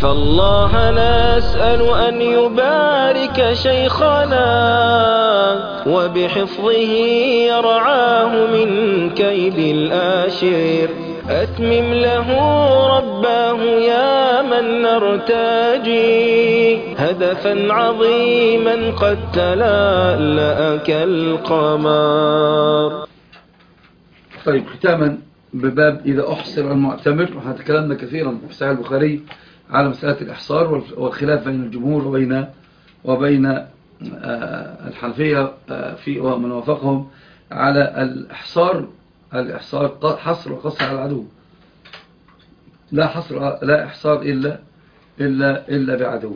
فالله نسأل أن يبارك شيخنا وبحفظه يرعاه من كيد الآشر. أتمم له رباه يا من نرتجي هدفا عظيما قد تلألأ كالقمر. طيب، ختاما بباب إذا أحصر المعتمر، وحنا تكلمنا كثيرا في صحيح البخاري على مسألة الإحصار والخلاف بين الجمهور وبين الحنفية في ومن وافقهم على الإحصار حصر وقصر على العدو، لا إحصار إلا بعدو.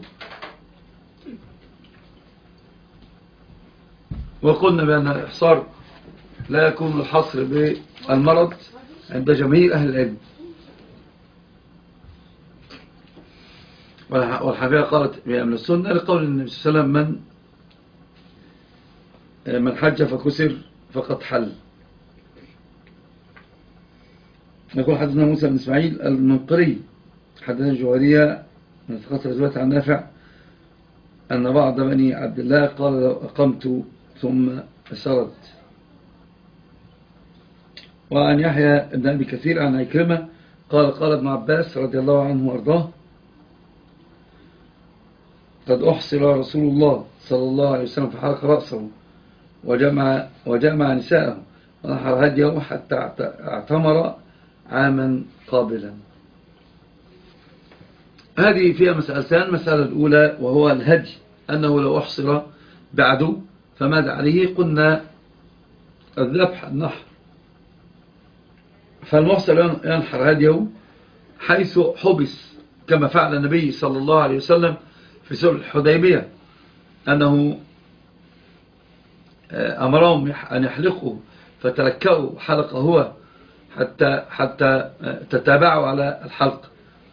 وقلنا بأن الإحصار لا يكون الحصر بالمرض عند جميع أهل العلم، والحنفية قالت من السنة لقول النبي صلى الله عليه وسلم من حج فكسر فقد حل. يقول حدثنا موسى بن إسماعيل المنقري حدثنا الجوهرية من ثقات رجوات عن نافع أن بعض بني عبد الله قال لو أقمت ثم سرد. وعن يحيى بن أبي كثير عن عكرمة قال ابن عباس رضي الله عنه وارضاه قد أحصر رسول الله صلى الله عليه وسلم فحلق رأسه وجمع نساءه ونحر هديه حتى اعتمر عاما قابلا. هذه فيها مسألتان. المسألة الأولى وهو الهدي، أنه لو أحصر بعدو فماذا عليه؟ قلنا الذبح النحر، فالمحصر ينحر هديه حيث حبس، كما فعل النبي صلى الله عليه وسلم في صلح الحديبية، أنه أمرهم أن يحلقوا فتركوا حلق هو حتى تتابعوا على الحلق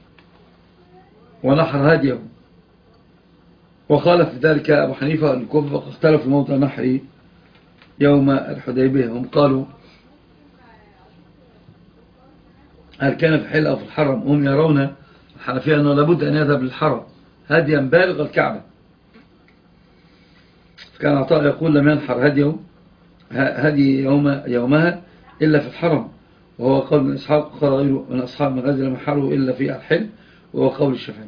ونحر هديه. وخالف ذلك أبو حنيفة والكوفة فاختلفوا موضع نحر يوم الحديبية. هم قالوا هل كان في الحل أو في الحرم؟ هم يرون الحنفية أنه لابد أن يذهب للحرم هديا بالغ الكعبة. كان عطاء يقول لم ينحر هدي يومها إلا في الحرم، وهو قول من إسحاق، قال غيره من أصحاب مغازي لم ينحروا إلا في الحل، وهو قول الشافعي.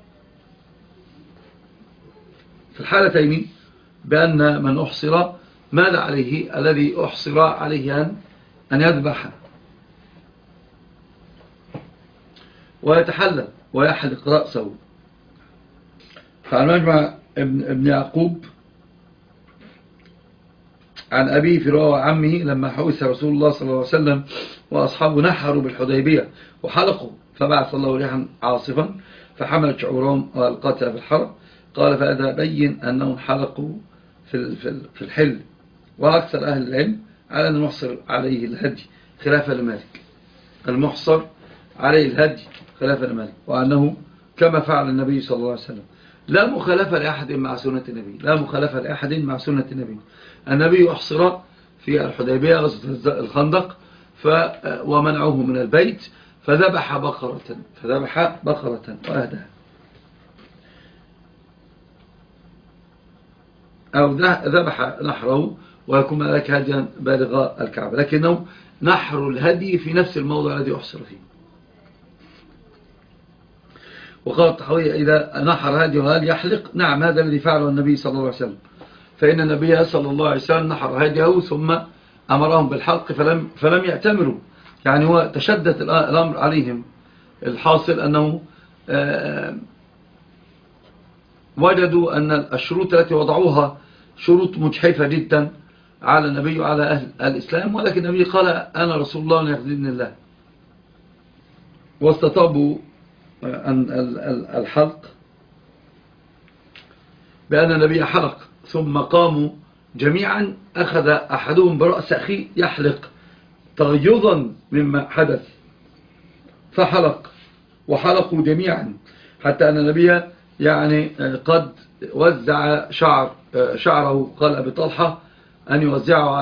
في الحالتين بأن من أحصر ماذا عليه؟ الذي أحصر عليه أن يذبح ويتحلل ويحلق رأسه. فعن مجمع ابن يعقوب عن أبيه في رواية عمه لما حوث رسول الله صلى الله عليه وسلم وأصحابه نحروا بالحديبية وحلقوا، فبعث الله ريحا عاصفا فحملت شعورهم والقتل في الحرم. قال فهذا بين أنهم حلقوا في الحل. وأكثر أهل العلم على أن المحصر عليه الهدي خلافا لمالك، المحصر عليه الهدي خلافا لمالك، وأنه كما فعل النبي صلى الله عليه وسلم. لا مخالفة لأحد مع سنة النبي، لا مخالفة لأحد مع سنة النبي. النبي أحصر في الحديبية غزوة الخندق ومنعوه من البيت فذبح بقرة وأهداها، أو ذبح نحره ويكون ذلك هديا بالغ الكعبة، لكنه نحر الهدي في نفس الموضع الذي أحصر فيه. وقال الطحاوية إذا نحر هديه هل يحلق؟ نعم، هذا الذي فعله النبي صلى الله عليه وسلم، فإن النبي صلى الله عليه وسلم نحر هديه ثم أمرهم بالحلق فلم يأتمروا، يعني هو تشدد الأمر عليهم. الحاصل أنه وجدوا أن الشروط التي وضعوها شروط مجحفة جدا على النبي وعلى أهل الإسلام، ولكن النبي قال أنا رسول الله يخزيني الله، واستطابوا الحلق بأن النبي حلق، ثم قاموا جميعا أخذ أحدهم برأس أخيه يحلق تغيظا مما حدث، فحلق وحلقوا جميعا حتى أن النبي يعني قد وزع شعره، قال أبي طلحة أن يوزعه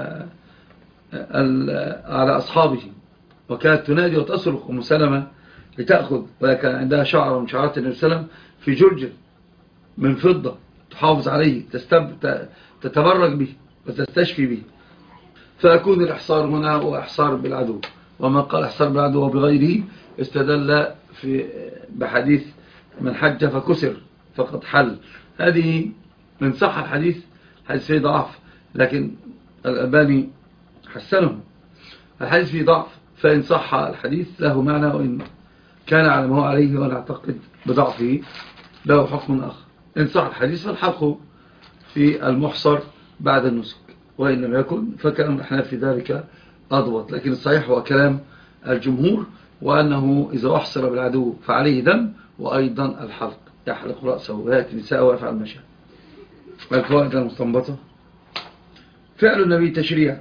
على أصحابه، وكانت تنادي وتصرخ أم سلمة لتأخذ، وكان عندها شعر من شعرات النبي صلى الله عليه وسلم في جرجل من فضة تحافظ عليه، تتبرج به وتستشفي به. فيكون الإحصار هنا هو إحصار بالعدو، ومن قال إحصار بالعدو وبغيره استدل بحديث من حج فكسر فقد حل. هذه من صح الحديث، حديث فيه ضعف، لكن الألباني حسنه. الحديث فيه ضعف، فإن صح الحديث له معنى، وإن كان على ما هو عليه ونعتقد بضعفه له حكم آخر. إن صح الحديث فالحق في المحصر بعد النسك، وإن لم يكن فكلام الأحناف في ذلك أضبط. لكن الصحيح هو كلام الجمهور، وأنه إذا أحصر بالعدو فعليه دم، وأيضا الحلق، يحلق رأسه ويأتي نساءه ويفعل ما شاء. الفوائد المستنبطة: فعل النبي تشريع،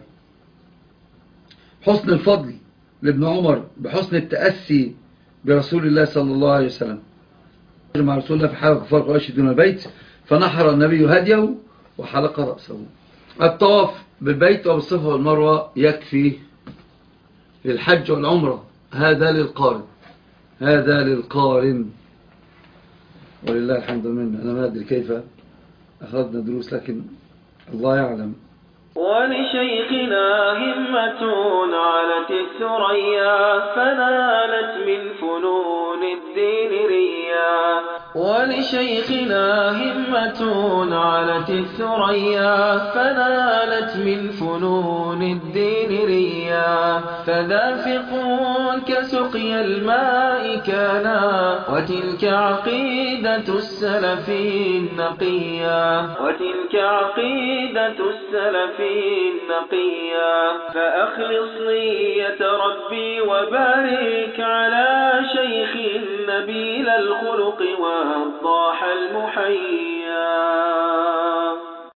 حسن الفضل لابن عمر بحسن التأسي برسول الله صلى الله عليه وسلم مع رسول الله في حلق كفار قريش دون البيت، فنحر النبي هديه وحلق رأسه. الطواف بالبيت وبالصفا والمروة يكفي للحج والعمرة، هذا للقارن، هذا للقارن، ولله الحمد والمنة. أنا ما أدري كيف أخذنا دروس، لكن الله يعلم. ولشيخنا همة علت الثريا، فنالت من فنون الدين ريا. ولشيخنا همة علت الثريا، فنالت من فنون الدين ريا. فدافقون كسقي الماء كانا، وتلك عقيدة السلف النقيا، وتلك عقيدة السلف النقيا. فأخلص نية ربي وبارك على شيخ نبيل الخلق والضاح المحيا.